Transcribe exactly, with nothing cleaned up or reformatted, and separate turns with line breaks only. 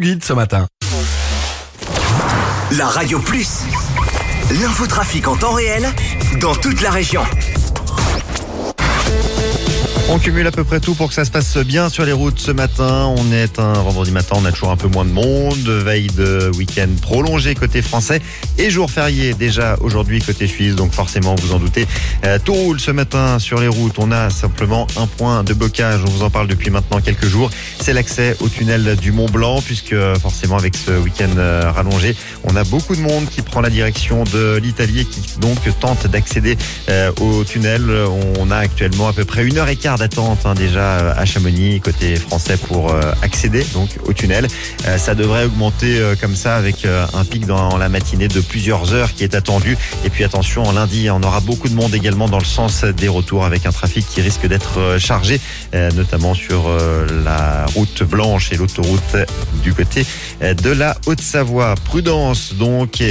Guide ce matin.
La Radio Plus, l'infotrafic en temps réel dans toute la région.
On cumule à peu près tout pour que ça se passe bien sur les routes ce matin. On est un vendredi matin, on a toujours un peu moins de monde. Veille de week-end prolongé côté français et jour férié déjà aujourd'hui côté suisse. Donc forcément, vous en doutez, euh, tout roule ce matin sur les routes. On a simplement un point de blocage. On vous en parle depuis maintenant quelques jours. C'est l'accès au tunnel du Mont Blanc puisque forcément avec ce week-end euh, rallongé, on a beaucoup de monde qui prend la direction de l'Italie et qui donc tente d'accéder euh, au tunnel. On a actuellement à peu près une heure et quart d'attente hein, déjà à Chamonix côté français pour euh, accéder donc au tunnel. Euh, ça devrait augmenter euh, comme ça avec euh, un pic dans la matinée de plusieurs heures qui est attendu. Et puis attention, en lundi, on aura beaucoup de monde également dans le sens des retours avec un trafic qui risque d'être euh, chargé, euh, notamment sur euh, la route blanche et l'autoroute du côté euh, de la Haute-Savoie. Prudence donc.